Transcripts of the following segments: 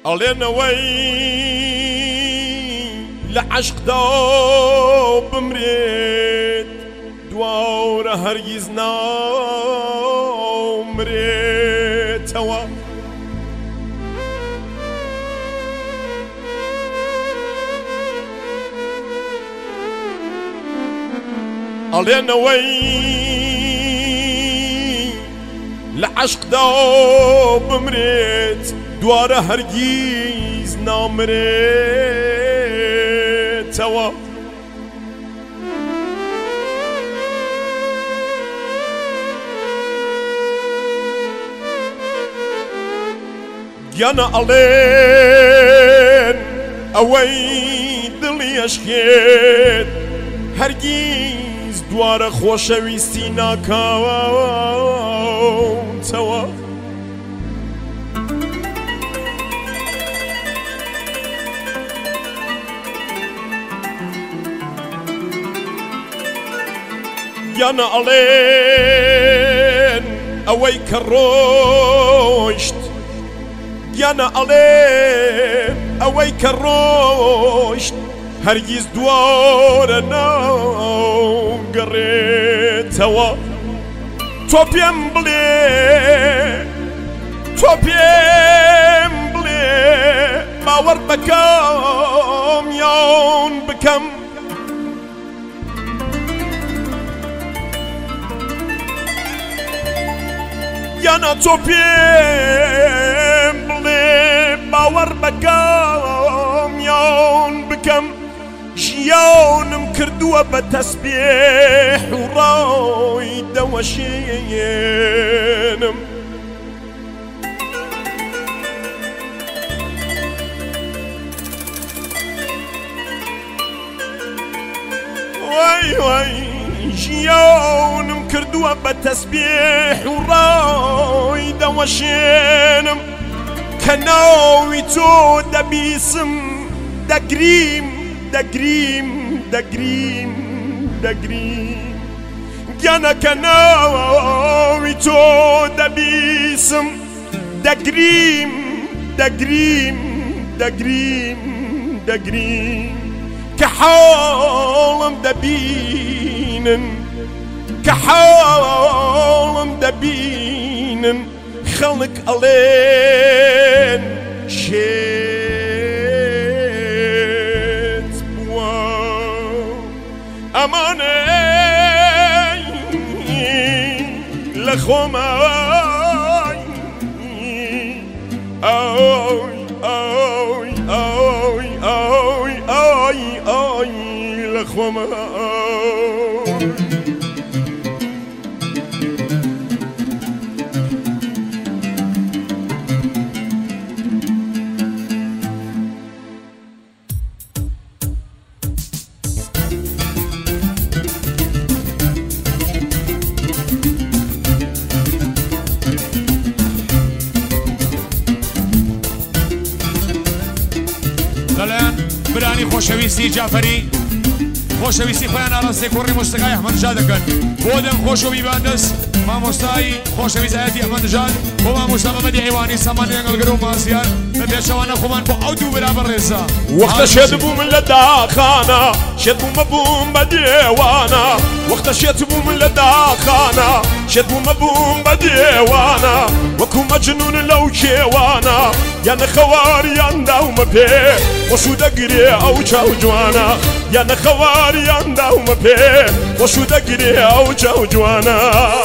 ئەڵێنەوەی لە عەشقدا بمرێت دواورە هەرگیز نامرێتەوە ئەڵێنەوەی لە عەشقدا بمرێت دوارە هەرگیز نامرێتەوە گیانە ئەڵێن ئەوەی دڵی ئەشکێت هەرگیز دوارە خۆشەویستی ناکاوتەوە گیانە ئەڵێن ئەوەی کە ڕۆیشت گیانە ئەڵێن ئەوەی کە ڕۆیشت هەرگیز دوارە ناگەڕێتەوە تۆ پێم بڵێ تۆ پێم بڵێ باوەڕ بەکەم یان بکەم یانە تۆ پێم بڵێ باوەڕ بەکەم یان بکەم ژیانم کردووە بە تەسبیح و ڕای دەوەشێنم وای وای ژیانم کردووە بە تەسبیح و ڕای دەوەشێنم کە ناوی تۆ دەبیسم دەگریم دەگریم دەگریم دەگریم گیانە کە ناوی تۆ دەبیسم دەگریم دەگریم دەگریم دەگریم کە حاڵم دەبینن کە حاڵم دەبینن خەڵک ئەڵێن شێت بووە ئەمانەی لە خۆمای ئەوی ئەوی ئەوی ئەوی ئەوی ئەوی لە خۆمای برانی خۆشەویستی جعفەری خۆشەویستی خۆیان ئاڕاستەی کوڕی مۆسیقای ئەحمەدنژاد دەکەن بۆ دەم خۆش و بیباندەست مامۆستای خۆشەویست ئاەتی ئەحمەدنژاد بۆ مامۆستا مەمەدی هەیوانی سامان ئەنگەڵگەر و مازیار بە پێشەوانە خۆمان بۆ ئەو دوو برابەر ڕێزە وەختە شێت بوو من لە داخانە شێت بوو مەبووم بە دیێوانە وەختە شێت بوو من لە داخانە شێت بوو مەبووم بە دیێوانە وەکو مەجنون لەو کێوانە یانە خەواریان داومە پێ خۆش و دەگرێ ئەو چاو جوانە یانە خەواریان داومە پێ خۆش و دەگرێ ئەو چاو جوانە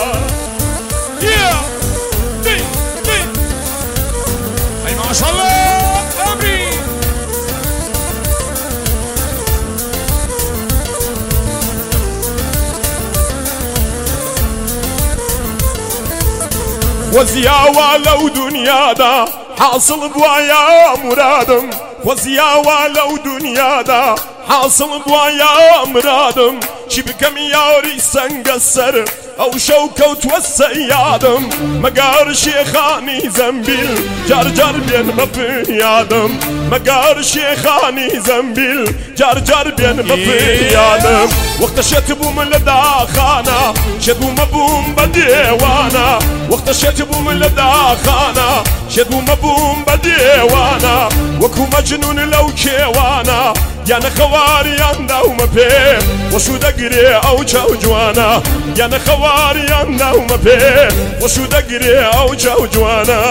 ئەی ماشەڵڵا ئەمری وەزیاوە لەو دونیادا حاصل بوایا مرادم وەزیاوە لەو دنیادا حاصل بوایا مرادم چی بکەم یاری سەنگە سەر ئەو شەو کەوتووە سەیادم مەگار شێخانی زەمبیل جار بێن بە فریادم مەگار شێخانی زەمبیل جار بێن بە فریادم وەختە شێت بووم لە داخانە شێت بوومە بووم بە دێوانە وەختە شێت بووم لە داخانە شێت بوومە بووم بە دێوانە وەکو مەجنون لەو کێوانە یانە خەواریان داومە پێ وەشو دەگرێ ئەو چاو جوانە یانە خەواریان داومە پێ وەشو دەگرێ ئەو چاو جوانە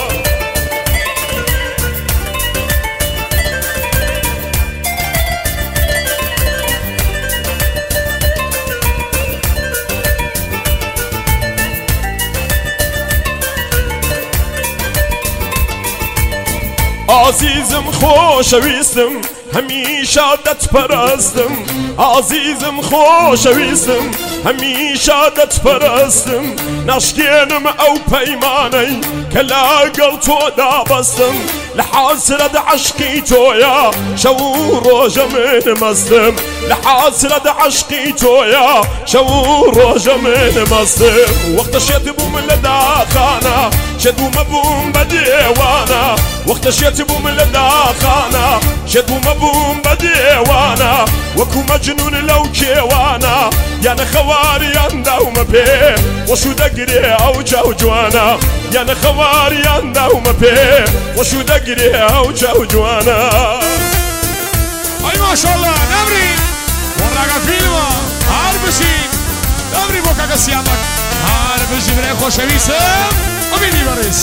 عزیزم خۆشەویستم هەمیشە دەتپەرستم عزیزم خۆشەویستم هەمیشە دەتپەرستم ناشکێنم ئەو پەیمانەی کە لەگەڵ تۆدا بەستم لە حەسرەت عەشقی تۆیە شەو و ڕۆژە من مەستم لە حەسرەت عەشقی تۆیە شەو و ڕۆژە من مەستم وەختە شێت بووم لە داخانە شێت بوومە بووم بە دێوانە وەختە شێت بووم لە داخانە شێت بوومە بووم بە دێوانە وەکو مەجنون لەو کێوانە یانە خەواریان داومە پێ وەشو دەگرێ ئەو چاو جوانە یانە خەواریان داومە پێ وەشو دەگرێ ئەو چاو جوانە ئەی ماشەڵڵا نەمری وەڵاگە فیلمە هەر بچین نەمری بۆ کاکە سیامەک هەر بژی برای خۆشەویستم ئەبینی بەڕێز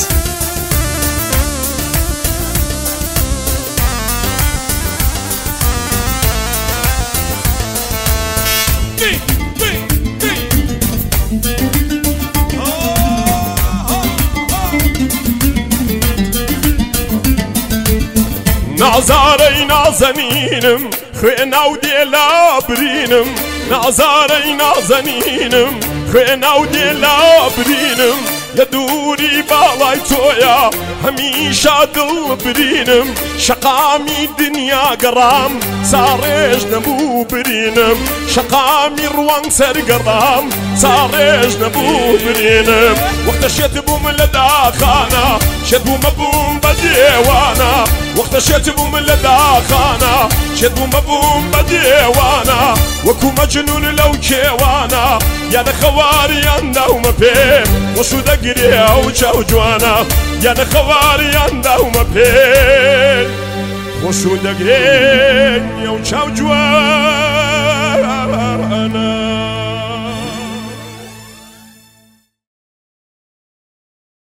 نازارەی نازەنینم خوێناو دێلا برینم نازارەی نازەنینم خوێناو دێلا برینم لە دووری باڵای تۆیە هەمیشە دڵ برینم شەقامی دنیا گەڕام ساڕێژ نەبوو برینم شەقامی ڕوانگ سەرگەڕام ساڕێژ نەبوو برینم وەختە شێت بووم لە داخانە شێت بوومە بووم بە دێوانە وەختە شێت بووم لە داخانە شێت بوومە بووم بە دێوانە وەکو مەجنون لەو کێوانە یانە خەواریان داومە پێ وەشو دەگرێ ئەو چاو جوانە یانە خەواریان داومە پێ وەشو دەگرێ ئەو چاو جوانە